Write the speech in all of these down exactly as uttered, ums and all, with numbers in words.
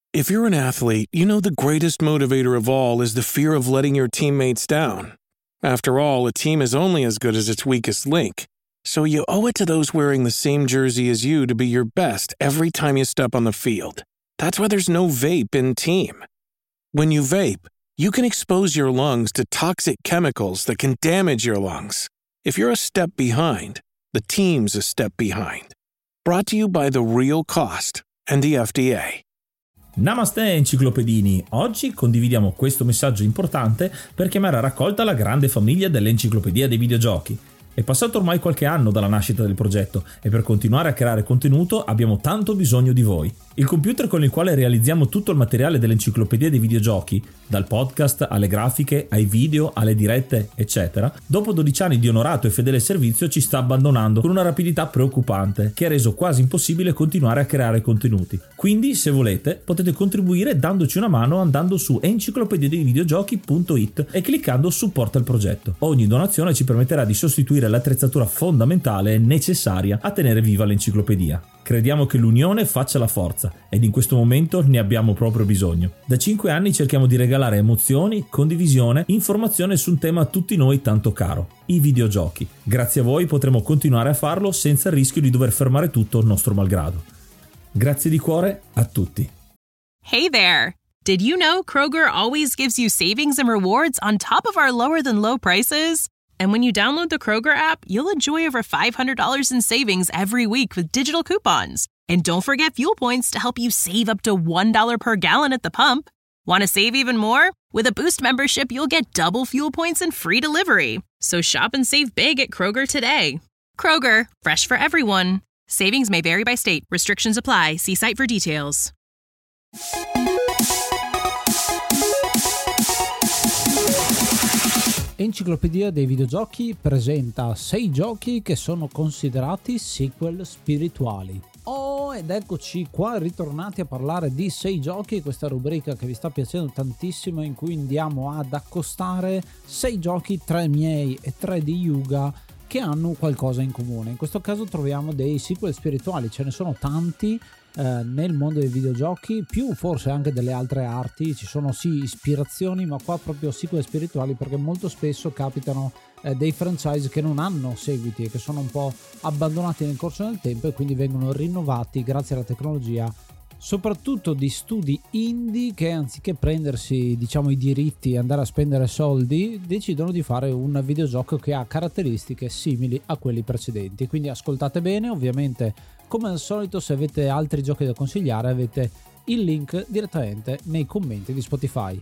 If you're an athlete, you know the greatest motivator of all is the fear of letting your teammates down. After all, a team is only as good as its weakest link. So you owe it to those wearing the same jersey as you to be your best every time you step on the field. That's why there's no vape in team. When you vape, you can expose your lungs to toxic chemicals that can damage your lungs. If you're a step behind, the team's a step behind. Brought to you by The Real Cost and the F D A. Namaste enciclopedini, oggi condividiamo questo messaggio importante per chiamare a raccolta la grande famiglia dell'Enciclopedia dei Videogiochi. È passato ormai qualche anno dalla nascita del progetto e per continuare a creare contenuto abbiamo tanto bisogno di voi. Il computer con il quale realizziamo tutto il materiale dell'Enciclopedia dei Videogiochi, dal podcast alle grafiche, ai video, alle dirette, eccetera, dopo dodici anni di onorato e fedele servizio ci sta abbandonando con una rapidità preoccupante che ha reso quasi impossibile continuare a creare contenuti. Quindi, se volete, potete contribuire dandoci una mano andando su enciclopedia dei videogiochi punto it e cliccando supporta il progetto. Ogni donazione ci permetterà di sostituire l'attrezzatura fondamentale e necessaria a tenere viva l'enciclopedia. Crediamo che l'unione faccia la forza ed in questo momento ne abbiamo proprio bisogno. Da cinque anni cerchiamo di regalare emozioni, condivisione, informazione su un tema a tutti noi tanto caro, i videogiochi. Grazie a voi potremo continuare a farlo senza il rischio di dover fermare tutto nostro malgrado. Grazie di cuore a tutti. Hey there! Did you know Kroger always gives you savings and rewards on top of our lower than low prices? And when you download the Kroger app, you'll enjoy over five hundred dollars in savings every week with digital coupons. And don't forget fuel points to help you save up to one dollar per gallon at the pump. Want to save even more? With a Boost membership, you'll get double fuel points and free delivery. So shop and save big at Kroger today. Kroger, fresh for everyone. Savings may vary by state. Restrictions apply. See site for details. Enciclopedia dei Videogiochi presenta sei giochi che sono considerati sequel spirituali. Oh, ed eccoci qua ritornati a parlare di sei giochi, questa rubrica che vi sta piacendo tantissimo, in cui andiamo ad accostare sei giochi, tre miei e tre di Yuga, che hanno qualcosa in comune. In questo caso troviamo dei sequel spirituali, ce ne sono tanti eh, nel mondo dei videogiochi, più forse anche delle altre arti. Ci sono sì ispirazioni, ma qua proprio sequel spirituali, perché molto spesso capitano eh, dei franchise che non hanno seguiti e che sono un po' abbandonati nel corso del tempo e quindi vengono rinnovati grazie alla tecnologia, soprattutto di studi indie che anziché prendersi, diciamo, i diritti e andare a spendere soldi, decidono di fare un videogioco che ha caratteristiche simili a quelli precedenti. Quindi ascoltate bene, ovviamente come al solito se avete altri giochi da consigliare avete il link direttamente nei commenti di Spotify.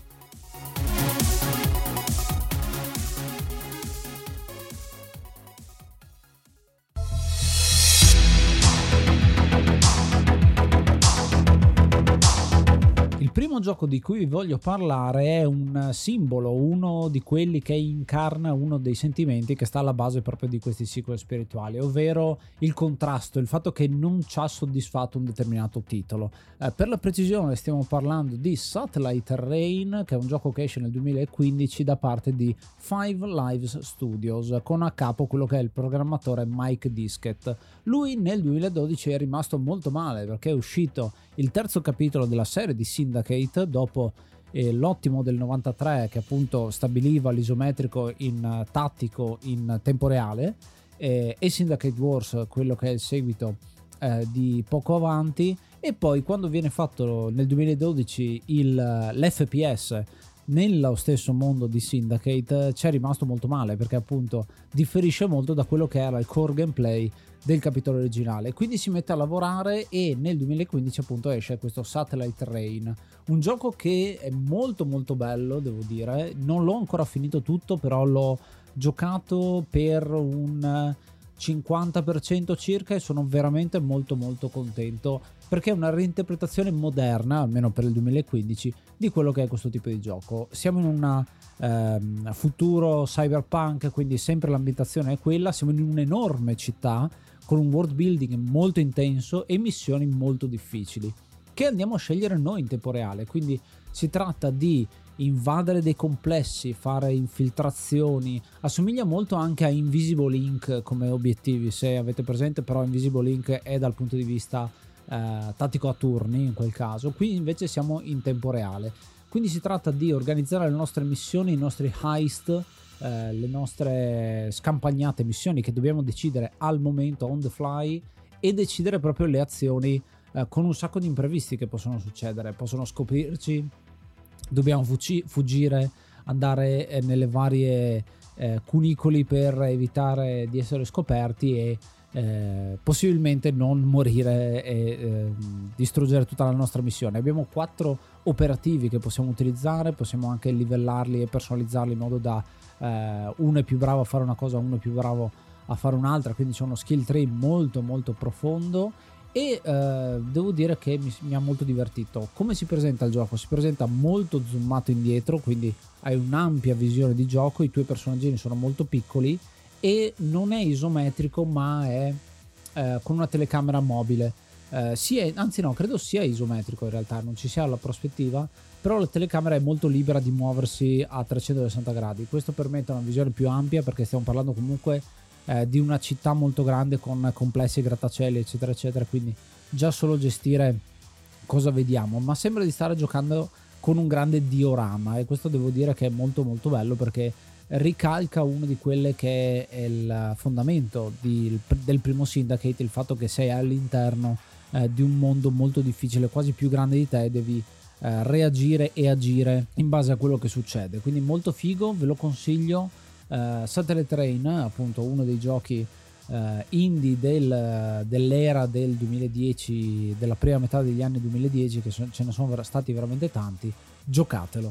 Il primo gioco di cui vi voglio parlare è un simbolo, uno di quelli che incarna uno dei sentimenti che sta alla base proprio di questi sequel spirituali, ovvero il contrasto, il fatto che non ci ha soddisfatto un determinato titolo. Eh, per la precisione stiamo parlando di Satellite Rain, che è un gioco che esce nel duemilaquindici da parte di Five Lives Studios, con a capo quello che è il programmatore Mike Diskett. Lui nel duemiladodici è rimasto molto male perché è uscito il terzo capitolo della serie di Syndicate dopo eh, l'ottimo del novantatré, che appunto stabiliva l'isometrico in uh, tattico in tempo reale, eh, e Syndicate Wars, quello che è il seguito eh, di poco avanti, e poi quando viene fatto nel duemiladodici il, l'F P S nello stesso mondo di Syndicate, c'è rimasto molto male perché appunto differisce molto da quello che era il core gameplay del capitolo originale. Quindi si mette a lavorare e nel duemilaquindici appunto esce questo Satellite Rain, un gioco che è molto molto bello, devo dire. Non l'ho ancora finito tutto, però l'ho giocato per un cinquanta per cento circa e sono veramente molto molto contento perché è una reinterpretazione moderna, almeno per il duemilaquindici, di quello che è questo tipo di gioco. Siamo in un ehm, futuro cyberpunk, quindi sempre l'ambientazione è quella, siamo in un'enorme città con un world building molto intenso e missioni molto difficili che andiamo a scegliere noi in tempo reale. Quindi si tratta di invadere dei complessi, fare infiltrazioni. Assomiglia molto anche a Invisible Inc come obiettivi, se avete presente, però Invisible Inc è dal punto di vista eh, tattico a turni in quel caso. Qui invece siamo in tempo reale, quindi si tratta di organizzare le nostre missioni, i nostri heist, eh, le nostre scampagnate missioni che dobbiamo decidere al momento, on the fly, e decidere proprio le azioni eh, con un sacco di imprevisti che possono succedere, possono scoprirci, dobbiamo fuggi- fuggire, andare eh, nelle varie eh, cunicoli per evitare di essere scoperti e eh, possibilmente non morire e eh, distruggere tutta la nostra missione. Abbiamo quattro operativi che possiamo utilizzare, possiamo anche livellarli e personalizzarli in modo da eh, uno è più bravo a fare una cosa, uno è più bravo a fare un'altra, quindi c'è uno skill tree molto molto profondo e eh, devo dire che mi, mi ha molto divertito. Come si presenta il gioco? Si presenta molto zoomato indietro, quindi hai un'ampia visione di gioco, i tuoi personaggini sono molto piccoli e non è isometrico, ma è eh, con una telecamera mobile. Eh, sia, anzi no, credo sia isometrico in realtà, non ci sia la prospettiva, però la telecamera è molto libera di muoversi a trecentosessanta gradi. Questo permette una visione più ampia, perché stiamo parlando comunque eh, di una città molto grande con complessi grattacieli eccetera eccetera, quindi già solo gestire cosa vediamo, ma sembra di stare giocando con un grande diorama, e questo devo dire che è molto molto bello, perché ricalca uno di quelle che è il fondamento di, del primo Syndicate, il fatto che sei all'interno eh, di un mondo molto difficile, quasi più grande di te, e devi eh, reagire e agire in base a quello che succede, quindi molto figo, ve lo consiglio. eh, Satellite Train, appunto uno dei giochi eh, indie del, dell'era del duemiladieci, della prima metà degli anni duemiladieci, che so, ce ne sono stati veramente tanti, giocatelo.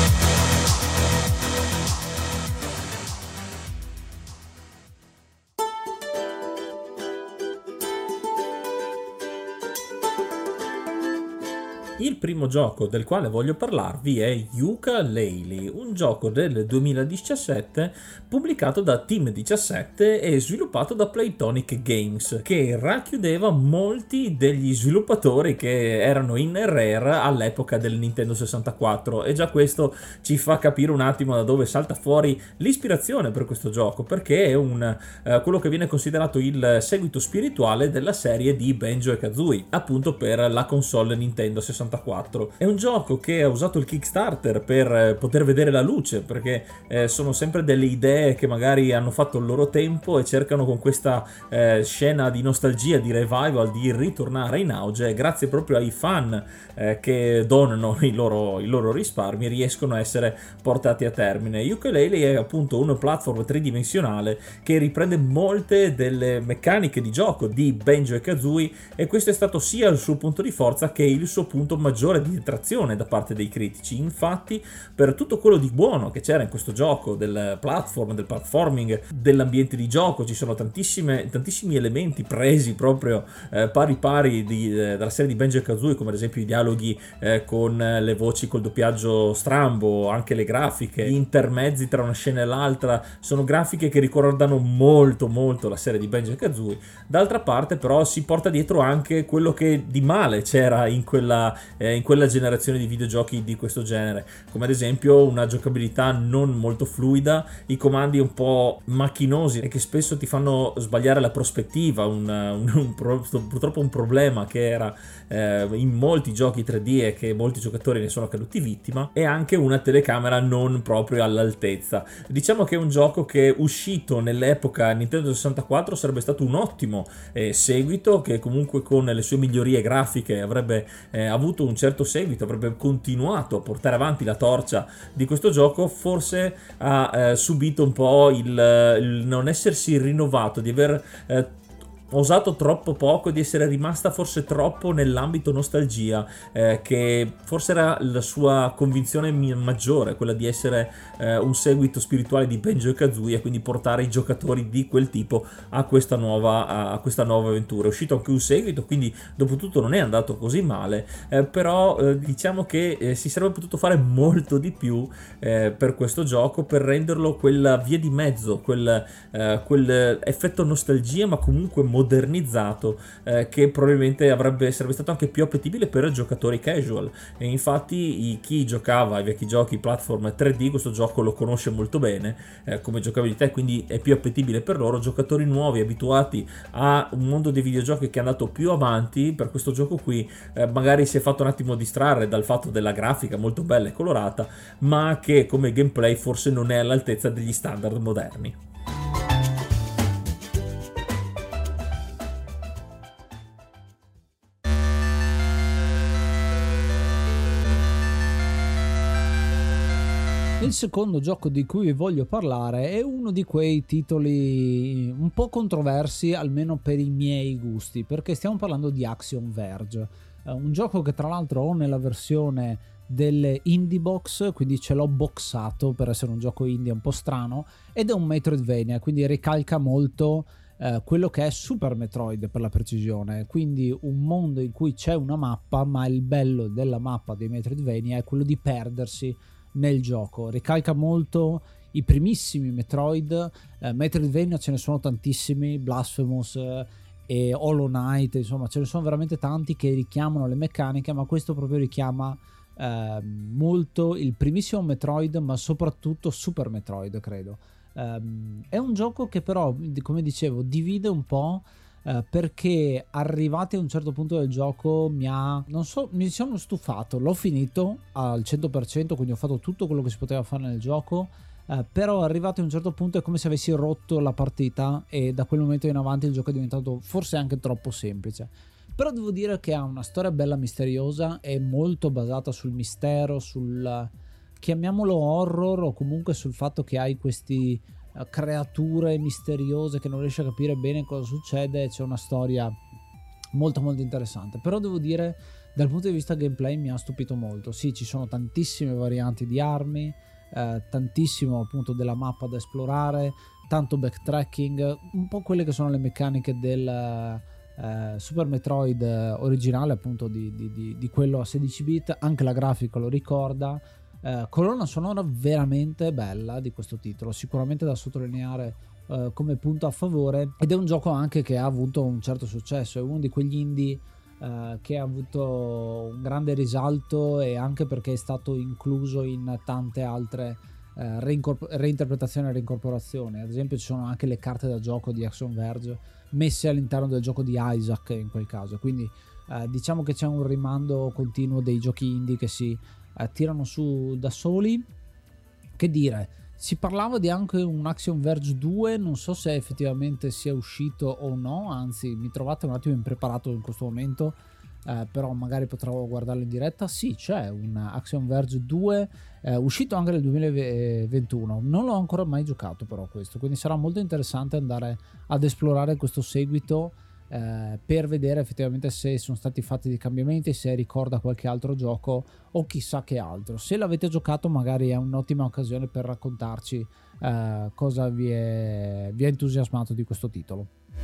Il primo gioco del quale voglio parlarvi è Yooka-Laylee, un gioco del duemiladiciassette pubblicato da Team diciassette e sviluppato da Playtonic Games, che racchiudeva molti degli sviluppatori che erano in Rare all'epoca del Nintendo sessantaquattro, e già questo ci fa capire un attimo da dove salta fuori l'ispirazione per questo gioco, perché è un, eh, quello che viene considerato il seguito spirituale della serie di Banjo e Kazooie, appunto per la console Nintendo sessantaquattro. È un gioco che ha usato il Kickstarter per poter vedere la luce, perché eh, sono sempre delle idee che magari hanno fatto il loro tempo e cercano con questa eh, scena di nostalgia, di revival, di ritornare in auge, e grazie proprio ai fan eh, che donano i loro, i loro risparmi riescono a essere portati a termine. Yooka-Laylee è appunto un platform tridimensionale che riprende molte delle meccaniche di gioco di Banjo e Kazooie, e questo è stato sia il suo punto di forza che il suo punto maggiore di detrazione da parte dei critici. Infatti, per tutto quello di buono che c'era in questo gioco, del platform, del platforming, dell'ambiente di gioco, ci sono tantissime, tantissimi elementi presi proprio eh, pari pari di, eh, dalla serie di Banjo e Kazooie, come ad esempio i dialoghi eh, con le voci col doppiaggio strambo, anche le grafiche, gli intermezzi tra una scena e l'altra, sono grafiche che ricordano molto molto la serie di Banjo e Kazooie. D'altra parte però si porta dietro anche quello che di male c'era in quella Eh, in quella generazione di videogiochi di questo genere, come ad esempio una giocabilità non molto fluida, i comandi un po' macchinosi e che spesso ti fanno sbagliare la prospettiva, un, un, un, purtroppo un problema che era eh, in molti giochi tre D e che molti giocatori ne sono caduti vittima, e anche una telecamera non proprio all'altezza. Diciamo che è un gioco che, uscito nell'epoca Nintendo sessantaquattro, sarebbe stato un ottimo eh, seguito, che comunque con le sue migliorie grafiche avrebbe eh, avuto un certo seguito, avrebbe continuato a portare avanti la torcia di questo gioco. Forse ha eh, subito un po' il, il non essersi rinnovato, di aver eh, osato troppo poco, di essere rimasta forse troppo nell'ambito nostalgia, eh, che forse era la sua convinzione maggiore, quella di essere eh, un seguito spirituale di Banjo e Kazooie, e quindi portare i giocatori di quel tipo a questa nuova, a questa nuova avventura. È uscito anche un seguito, quindi dopo tutto non è andato così male, eh, però eh, diciamo che eh, si sarebbe potuto fare molto di più eh, per questo gioco, per renderlo quella via di mezzo, quel, eh, quel effetto nostalgia, ma comunque molto modernizzato eh, che probabilmente avrebbe sarebbe stato anche più appetibile per giocatori casual, e infatti chi giocava ai vecchi giochi platform tre D questo gioco lo conosce molto bene eh, come giocabilità, e quindi è più appetibile per loro. Giocatori nuovi abituati a un mondo dei videogiochi che è andato più avanti, per questo gioco qui eh, magari si è fatto un attimo distrarre dal fatto della grafica molto bella e colorata, ma che come gameplay forse non è all'altezza degli standard moderni. Il secondo gioco di cui vi voglio parlare è uno di quei titoli un po' controversi, almeno per i miei gusti, perché stiamo parlando di Axiom Verge, un gioco che tra l'altro ho nella versione delle indie box, quindi ce l'ho boxato per essere un gioco indie un po' strano, ed è un Metroidvania, quindi ricalca molto eh, quello che è Super Metroid per la precisione, quindi un mondo in cui c'è una mappa, ma il bello della mappa dei Metroidvania è quello di perdersi nel gioco. Ricalca molto i primissimi Metroid, eh, Metroidvania ce ne sono tantissimi, Blasphemous eh, e Hollow Knight, insomma ce ne sono veramente tanti che richiamano le meccaniche, ma questo proprio richiama eh, molto il primissimo Metroid, ma soprattutto Super Metroid, credo. Um, è un gioco che però, come dicevo, divide un po', Uh, perché arrivati a un certo punto del gioco mi ha, non so, mi sono stufato. L'ho finito al cento per cento, quindi ho fatto tutto quello che si poteva fare nel gioco, uh, però arrivato a un certo punto è come se avessi rotto la partita, e da quel momento in avanti il gioco è diventato forse anche troppo semplice. Però devo dire che ha una storia bella misteriosa, è molto basata sul mistero, sul, chiamiamolo horror, o comunque sul fatto che hai questi creature misteriose che non riesci a capire bene cosa succede. C'è una storia molto molto interessante, però devo dire dal punto di vista gameplay mi ha stupito molto. Sì, ci sono tantissime varianti di armi, eh, tantissimo appunto della mappa da esplorare, tanto backtracking, un po' quelle che sono le meccaniche del eh, Super Metroid originale, appunto di, di, di, di quello a sedici bit, anche la grafica lo ricorda. Uh, colonna sonora veramente bella di questo titolo, sicuramente da sottolineare uh, come punto a favore, ed è un gioco anche che ha avuto un certo successo, è uno di quegli indie uh, che ha avuto un grande risalto, e anche perché è stato incluso in tante altre uh, reincorpor- reinterpretazioni e reincorporazioni. Ad esempio ci sono anche le carte da gioco di Axiom Verge messe all'interno del gioco di Isaac in quel caso, quindi uh, diciamo che c'è un rimando continuo dei giochi indie che si tirano su da soli. Che dire, si parlava di anche un Axiom Verge due, non so se effettivamente sia uscito o no, anzi mi trovate un attimo impreparato in questo momento, eh, però magari potrò guardarlo in diretta. Sì, c'è un Axiom Verge due eh, uscito anche nel duemilaventuno, non l'ho ancora mai giocato però questo, quindi sarà molto interessante andare ad esplorare questo seguito, Eh, per vedere effettivamente se sono stati fatti dei cambiamenti, se ricorda qualche altro gioco o chissà che altro. Se l'avete giocato magari è un'ottima occasione per raccontarci eh, cosa vi è, vi è entusiasmato di questo titolo.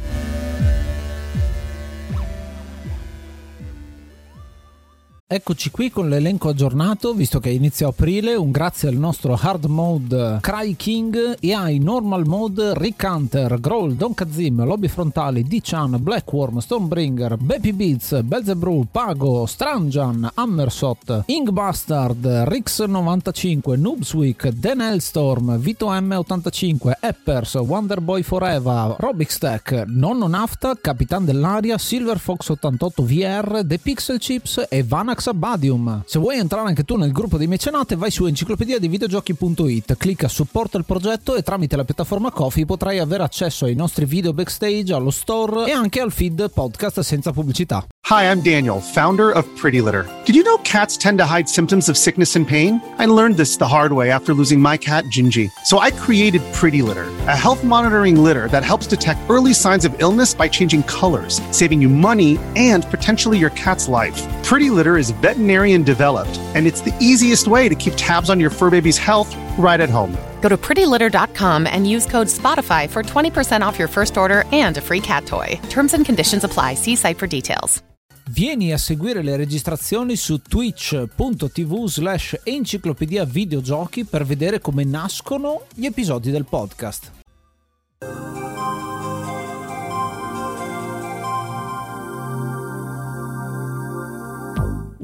Eccoci qui con l'elenco aggiornato, visto che è inizio aprile. Un grazie al nostro hard mode Cry King, e ai normal mode Rick Hunter, Growl, Don Kazim, Lobby Frontali, D-Chan, Blackworm, Stonebringer, Baby Beats, Belzebrew, Pago, Stranjan, Hammersot, Ingbastard, Rix novantacinque, Noobsweek, Dan Hellstorm, Vito M ottantacinque, Eppers, Wonderboy Forever, Robix Tech, Nonno Nafta, Capitan dell'Aria, Silver Fox ottantotto V R, The Pixel Chips e Vanax Abadium. Se vuoi entrare anche tu nel gruppo dei mecenate, vai su enciclopedia di videogiochi punto it, clicca supporta il progetto e tramite la piattaforma Ko-fi potrai avere accesso ai nostri video backstage, allo store e anche al feed podcast senza pubblicità. Hi, I'm Daniel, founder of Pretty Litter. Did you know cats tend to hide symptoms of sickness and pain? I learned this the hard way after losing my cat, Gingy. So I created Pretty Litter, a health monitoring litter that helps detect early signs of illness by changing colors, saving you money and potentially your cat's life. Pretty Litter is veterinarian developed, and it's the easiest way to keep tabs on your fur baby's health right at home. Go to pretty litter dot com and use code Spotify for twenty percent off your first order and a free cat toy. Terms and conditions apply. See site for details. Vieni a seguire le registrazioni su twitch punto tv slash enciclopedia videogiochi per vedere come nascono gli episodi del podcast.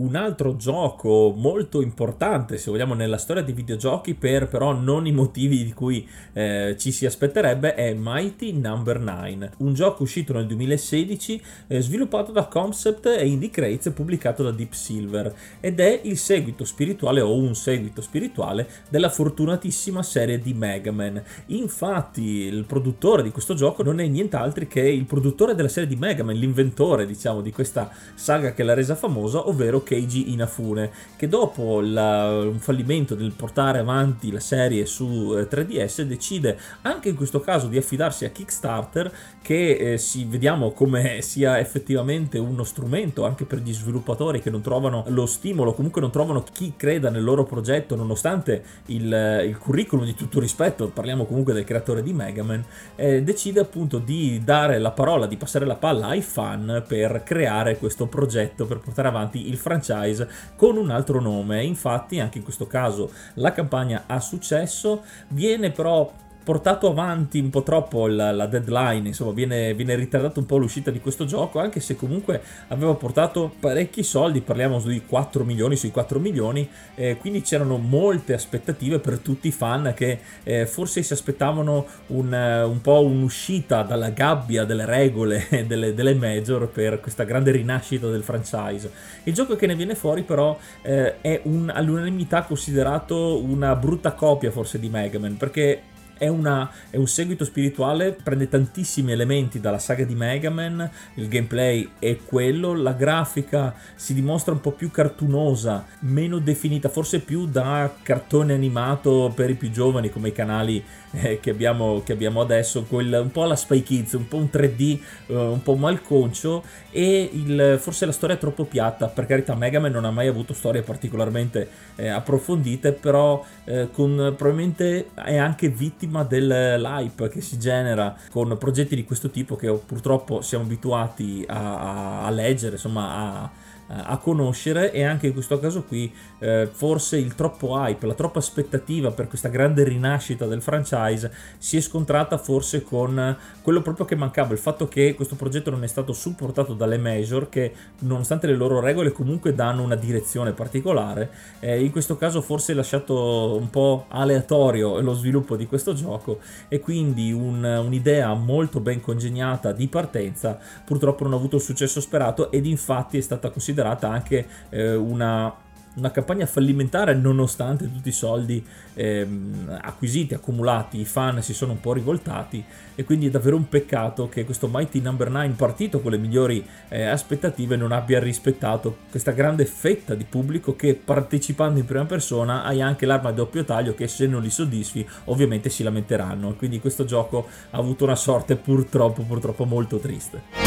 Un altro gioco molto importante, se vogliamo, nella storia dei videogiochi, per però non i motivi di cui eh, ci si aspetterebbe, è Mighty Number nine, un gioco uscito nel duemilasedici, eh, sviluppato da Concept e Indie Crates, pubblicato da Deep Silver, ed è il seguito spirituale o un seguito spirituale della fortunatissima serie di Mega Man. Infatti il produttore di questo gioco non è nient'altro che il produttore della serie di Mega Man, l'inventore, diciamo, di questa saga che l'ha resa famosa, ovvero Keiji Inafune, che dopo la, un fallimento del portare avanti la serie su eh, tre D S decide anche in questo caso di affidarsi a Kickstarter, che eh, si vediamo come sia effettivamente uno strumento anche per gli sviluppatori che non trovano lo stimolo, comunque non trovano chi creda nel loro progetto nonostante il, il curriculum di tutto rispetto, parliamo comunque del creatore di Mega Man. Eh, decide appunto di dare la parola, di passare la palla ai fan per creare questo progetto, per portare avanti il franchise con un altro nome. Infatti anche in questo caso la campagna ha successo, viene però portato avanti un po' troppo la, la deadline, insomma viene, viene ritardata un po' l'uscita di questo gioco, anche se comunque aveva portato parecchi soldi, parliamo di quattro milioni sui quattro milioni, eh, quindi c'erano molte aspettative per tutti i fan che eh, forse si aspettavano un, un po' un'uscita dalla gabbia delle regole delle, delle major per questa grande rinascita del franchise. Il gioco che ne viene fuori però eh, è un, all'unanimità considerato una brutta copia forse di Mega Man, perché È, una, è un seguito spirituale, prende tantissimi elementi dalla saga di Mega Man, il gameplay è quello, la grafica si dimostra un po' più cartunosa, meno definita, forse più da cartone animato per i più giovani come i canali eh, che, abbiamo, che abbiamo adesso, quel, un po' alla Spy Kids, un po' un tre D, eh, un po' malconcio, e il, forse la storia è troppo piatta. Per carità, Mega Man non ha mai avuto storie particolarmente eh, approfondite, però eh, con, probabilmente è anche vittima dell'hype che si genera con progetti di questo tipo che purtroppo siamo abituati a, a, a leggere, insomma a, a conoscere, e anche in questo caso qui eh, forse il troppo hype, la troppa aspettativa per questa grande rinascita del franchise si è scontrata forse con quello proprio che mancava, il fatto che questo progetto non è stato supportato dalle major, che nonostante le loro regole comunque danno una direzione particolare. Eh, in questo caso forse è lasciato un po' aleatorio lo sviluppo di questo gioco, e quindi un, un'idea molto ben congegnata di partenza purtroppo non ha avuto il successo sperato, ed infatti è stata considerata anche eh, una, una campagna fallimentare, nonostante tutti i soldi ehm, acquisiti, accumulati. I fan si sono un po' rivoltati, e quindi è davvero un peccato che questo Mighty Number nine, partito con le migliori eh, aspettative, non abbia rispettato questa grande fetta di pubblico che, partecipando in prima persona, hai anche l'arma a doppio taglio che, se non li soddisfi, ovviamente si lamenteranno. Quindi questo gioco ha avuto una sorte purtroppo purtroppo molto triste.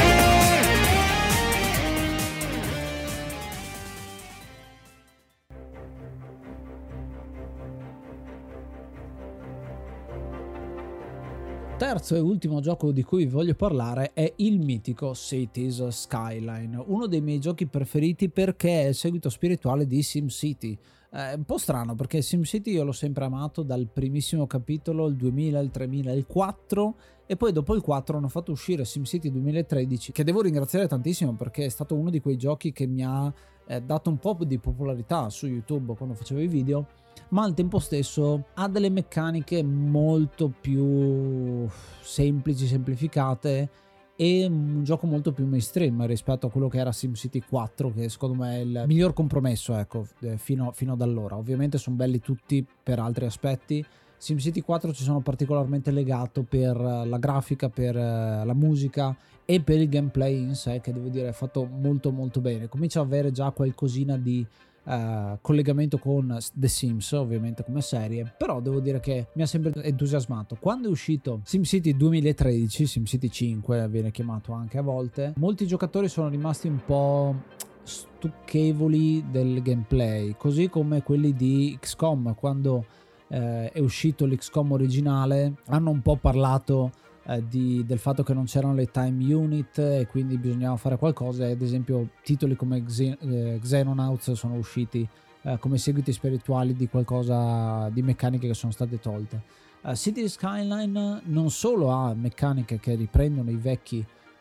Terzo e ultimo gioco di cui vi voglio parlare è il mitico Cities Skyline, uno dei miei giochi preferiti perché è il seguito spirituale di SimCity. È un po' strano perché SimCity io l'ho sempre amato dal primissimo capitolo, il duemila, il tremila, il quattro, e poi dopo il quattro hanno fatto uscire SimCity duemilatredici, che devo ringraziare tantissimo perché è stato uno di quei giochi che mi ha eh, dato un po' di popolarità su YouTube quando facevo i video, ma al tempo stesso ha delle meccaniche molto più semplici, semplificate, e un gioco molto più mainstream rispetto a quello che era SimCity quattro, che secondo me è il miglior compromesso, ecco, fino, fino ad allora. Ovviamente sono belli tutti per altri aspetti. SimCity quattro ci sono particolarmente legato per la grafica, per la musica e per il gameplay in sé, che devo dire è fatto molto molto bene. Comincia ad avere già qualcosina di Uh, collegamento con The Sims, ovviamente come serie, però devo dire che mi ha sempre entusiasmato. Quando è uscito SimCity duemilatredici, SimCity cinque viene chiamato anche a volte, molti giocatori sono rimasti un po' stucchevoli del gameplay, così come quelli di X COM. Quando eh, è uscito l'X COM originale hanno un po' parlato Di, del fatto che non c'erano le time unit e quindi bisognava fare qualcosa. Ad esempio titoli come Xen- eh, Xenonauts sono usciti eh, come seguiti spirituali di qualcosa, di meccaniche che sono state tolte. uh, City Skyline non solo ha meccaniche che riprendono i vecchi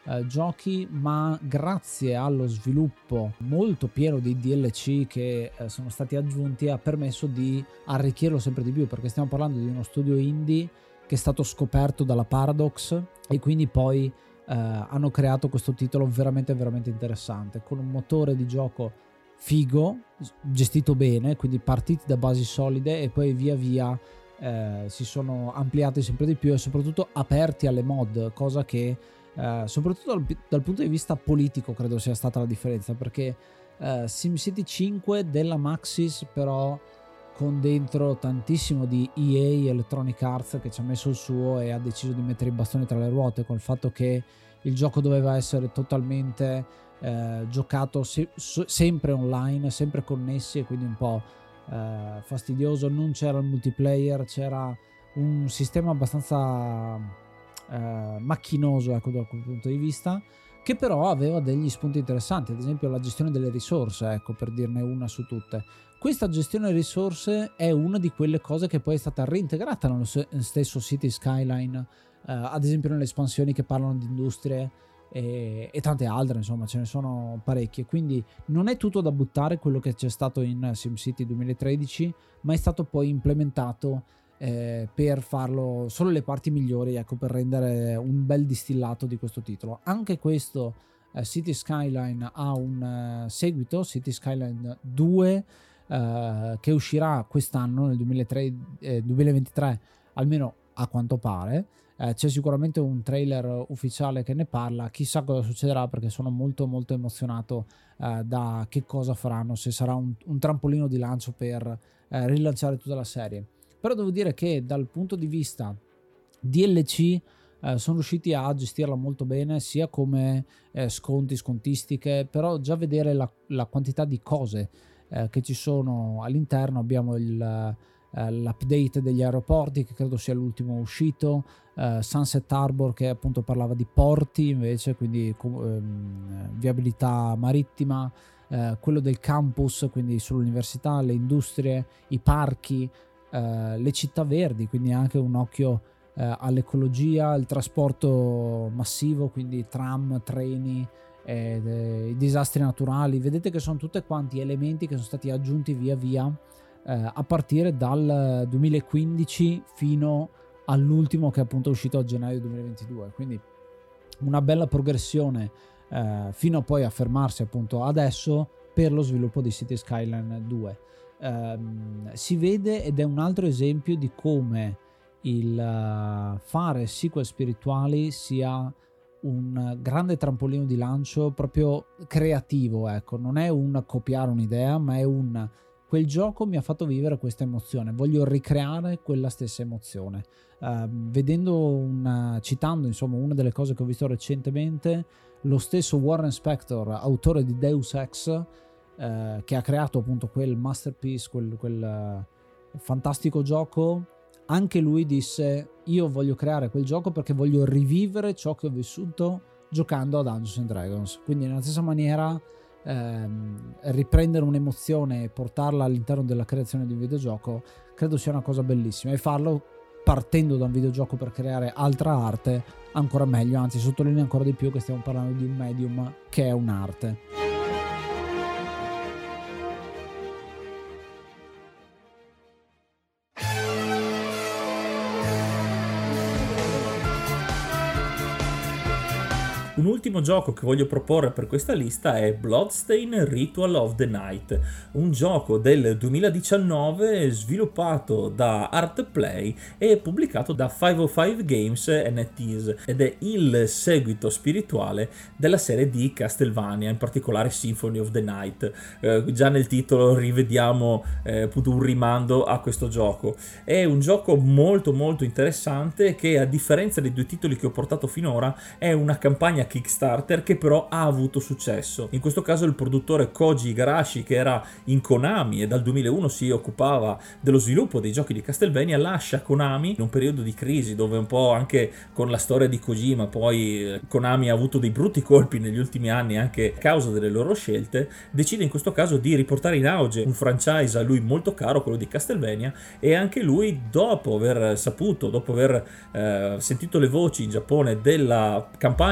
eh, giochi, ma grazie allo sviluppo molto pieno di D L C che eh, sono stati aggiunti ha permesso di arricchirlo sempre di più, perché stiamo parlando di uno studio indie che è stato scoperto dalla Paradox e quindi poi eh, hanno creato questo titolo veramente veramente interessante, con un motore di gioco figo, gestito bene, quindi partiti da basi solide e poi via via eh, si sono ampliati sempre di più e soprattutto aperti alle mod, cosa che eh, soprattutto dal, dal punto di vista politico credo sia stata la differenza, perché eh, SimCity cinque della Maxis però con dentro tantissimo di E A, Electronic Arts, che ci ha messo il suo e ha deciso di mettere i bastoni tra le ruote col fatto che il gioco doveva essere totalmente eh, giocato se- sempre online, sempre connessi, e quindi un po' eh, fastidioso. Non c'era il multiplayer, c'era un sistema abbastanza eh, macchinoso, ecco, da quel punto di vista, che però aveva degli spunti interessanti, ad esempio la gestione delle risorse, ecco, per dirne una su tutte. Questa gestione delle risorse è una di quelle cose che poi è stata reintegrata nello stesso City Skyline, eh, ad esempio nelle espansioni che parlano di industrie e, e tante altre, insomma ce ne sono parecchie, quindi non è tutto da buttare quello che c'è stato in SimCity duemilatredici, ma è stato poi implementato eh, per farlo solo le parti migliori, ecco, per rendere un bel distillato di questo titolo. Anche questo eh, City Skyline ha un uh, seguito, City Skyline due, Uh, che uscirà quest'anno nel duemilaventitré, almeno a quanto pare. Uh, c'è sicuramente un trailer ufficiale che ne parla, chissà cosa succederà, perché sono molto molto emozionato uh, da che cosa faranno, se sarà un, un trampolino di lancio per uh, rilanciare tutta la serie. Però devo dire che dal punto di vista D L C uh, sono riusciti a gestirla molto bene, sia come uh, sconti, scontistiche, però già vedere la, la quantità di cose Eh, che ci sono all'interno. Abbiamo il, eh, l'update degli aeroporti, che credo sia l'ultimo uscito, eh, Sunset Harbor, che appunto parlava di porti invece, quindi ehm, viabilità marittima, eh, quello del campus, quindi sull'università, le industrie, i parchi, eh, le città verdi, quindi anche un occhio eh, all'ecologia, il trasporto massivo, quindi tram, treni, i disastri naturali. Vedete che sono tutti quanti elementi che sono stati aggiunti via via eh, a partire dal duemilaquindici fino all'ultimo che è appunto uscito a gennaio duemilaventidue, quindi una bella progressione eh, fino a poi a fermarsi appunto adesso per lo sviluppo di City Skyline due. Eh, si vede, ed è un altro esempio di come il uh, fare sequel spirituali sia un grande trampolino di lancio proprio creativo, ecco, non è un copiare un'idea, ma è un quel gioco mi ha fatto vivere questa emozione, voglio ricreare quella stessa emozione. Uh, vedendo una, citando insomma una delle cose che ho visto recentemente, lo stesso Warren Spector, autore di Deus Ex, uh, che ha creato appunto quel masterpiece, quel, quel uh, fantastico gioco, anche lui disse: io voglio creare quel gioco perché voglio rivivere ciò che ho vissuto giocando a Dungeons and Dragons. Quindi nella stessa maniera ehm, riprendere un'emozione e portarla all'interno della creazione di un videogioco credo sia una cosa bellissima, e farlo partendo da un videogioco per creare altra arte ancora meglio, anzi sottolineo ancora di più che stiamo parlando di un medium che è un'arte. Un ultimo gioco che voglio proporre per questa lista è Bloodstain Ritual of the Night, un gioco del duemiladiciannove sviluppato da Artplay e pubblicato da cinquecentocinque Games N F Ts, ed è il seguito spirituale della serie di Castlevania, in particolare Symphony of the Night. Eh, già nel titolo rivediamo eh, appunto un rimando a questo gioco. È un gioco molto molto interessante che, a differenza dei due titoli che ho portato finora, è una campagna Kickstarter che però ha avuto successo. In questo caso il produttore Koji Igarashi, che era in Konami e dal duemilauno si occupava dello sviluppo dei giochi di Castlevania, lascia Konami in un periodo di crisi dove, un po' anche con la storia di Kojima, poi Konami ha avuto dei brutti colpi negli ultimi anni anche a causa delle loro scelte, decide in questo caso di riportare in auge un franchise a lui molto caro, quello di Castlevania, e anche lui, dopo aver saputo, dopo aver eh, sentito le voci in Giappone della campagna andata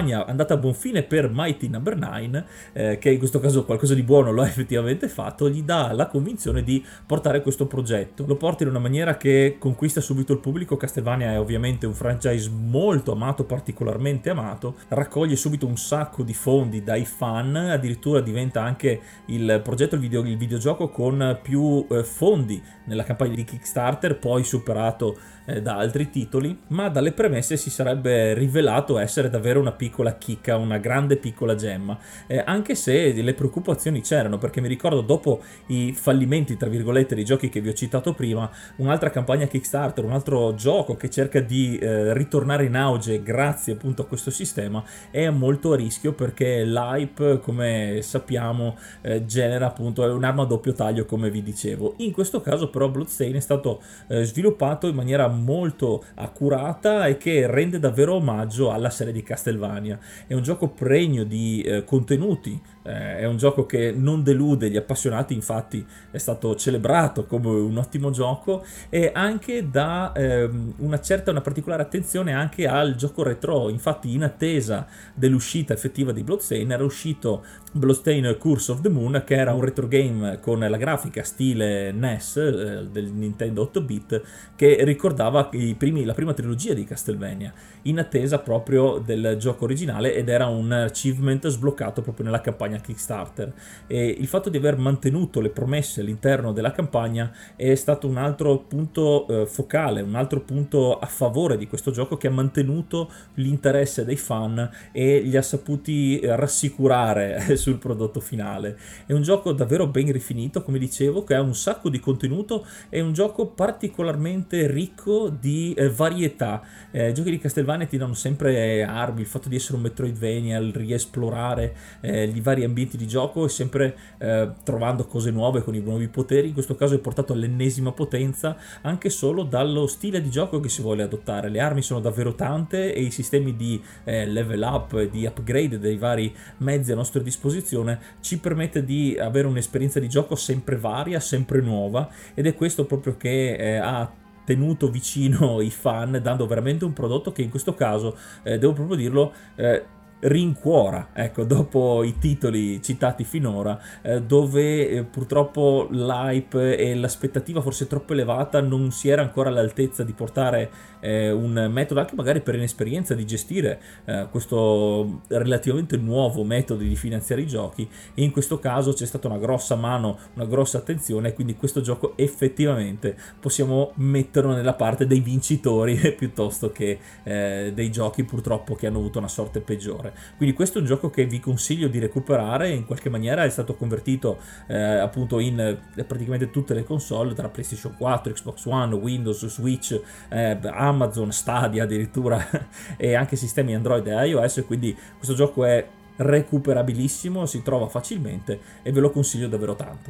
andata a buon fine per Mighty Number nine, eh, che in questo caso qualcosa di buono lo ha effettivamente fatto, gli dà la convinzione di portare questo progetto. Lo porta in una maniera che conquista subito il pubblico. Castlevania è ovviamente un franchise molto amato, particolarmente amato, raccoglie subito un sacco di fondi dai fan, addirittura diventa anche il progetto, il, video, il videogioco con più eh, fondi nella campagna di Kickstarter, poi superato eh, da altri titoli, ma dalle premesse si sarebbe rivelato essere davvero una piccola chicca, una grande piccola gemma, eh, anche se le preoccupazioni c'erano, perché mi ricordo dopo i fallimenti tra virgolette dei giochi che vi ho citato prima, un'altra campagna Kickstarter, un altro gioco che cerca di eh, ritornare in auge grazie appunto a questo sistema è molto a rischio, perché l'hype, come sappiamo, eh, genera appunto un'arma a doppio taglio, come vi dicevo. In questo caso però Bloodstained è stato eh, sviluppato in maniera molto accurata e che rende davvero omaggio alla serie di Castlevania. È un gioco pregno di eh, contenuti, eh, è un gioco che non delude gli appassionati, infatti è stato celebrato come un ottimo gioco, e anche dà ehm, una certa, una particolare attenzione anche al gioco retro. Infatti in attesa dell'uscita effettiva di Bloodstained era uscito Bloodstained Curse of the Moon, che era un retro game con la grafica stile N E S eh, del Nintendo otto bit, che ricordava i primi, la prima trilogia di Castlevania, in attesa proprio del gioco originale, ed era un achievement sbloccato proprio nella campagna Kickstarter. E il fatto di aver mantenuto le promesse all'interno della campagna è stato un altro punto eh, focale, un altro punto a favore di questo gioco, che ha mantenuto l'interesse dei fan e li ha saputi rassicurare sul prodotto finale. È un gioco davvero ben rifinito, come dicevo, che ha un sacco di contenuto, è un gioco particolarmente ricco di eh, varietà. Eh, I giochi di Castlevania ti danno sempre armi, il fatto di essere un Metroidvania, il riesplorare eh, i vari ambienti di gioco e sempre eh, trovando cose nuove con i nuovi poteri. In questo caso è portato all'ennesima potenza anche solo dallo stile di gioco che si vuole adottare. Le armi sono davvero tante e i sistemi di eh, level up, di upgrade dei vari mezzi a nostra disposizione ci permette di avere un'esperienza di gioco sempre varia, sempre nuova, ed è questo proprio che eh, ha tenuto vicino i fan, dando veramente un prodotto che in questo caso, eh, devo proprio dirlo, eh, rincuora, ecco, dopo i titoli citati finora, eh, dove eh, purtroppo l'hype e l'aspettativa forse troppo elevata non si era ancora all'altezza di portare eh, un metodo, anche magari per inesperienza, di gestire eh, questo relativamente nuovo metodo di finanziare i giochi, e in questo caso c'è stata una grossa mano, una grossa attenzione, e quindi questo gioco effettivamente possiamo metterlo nella parte dei vincitori piuttosto che eh, dei giochi purtroppo che hanno avuto una sorte peggiore. Quindi questo è un gioco che vi consiglio di recuperare. In qualche maniera è stato convertito eh, appunto in eh, praticamente tutte le console, tra PlayStation quattro, Xbox One, Windows, Switch, eh, Amazon, Stadia addirittura e anche sistemi Android e iOS. Quindi questo gioco è recuperabilissimo, si trova facilmente e ve lo consiglio davvero tanto.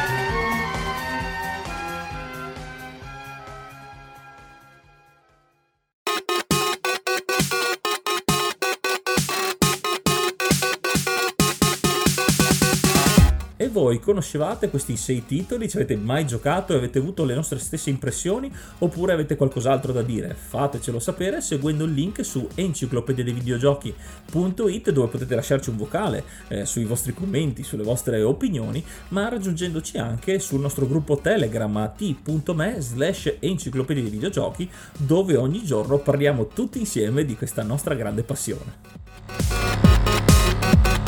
E voi conoscevate questi sei titoli? Ci avete mai giocato e avete avuto le nostre stesse impressioni, oppure avete qualcos'altro da dire? Fatecelo sapere seguendo il link su enciclopedia dei videogiochi punto it, dove potete lasciarci un vocale eh, sui vostri commenti, sulle vostre opinioni, ma raggiungendoci anche sul nostro gruppo Telegram a t punto m e slash enciclopedia dei videogiochi, dove ogni giorno parliamo tutti insieme di questa nostra grande passione.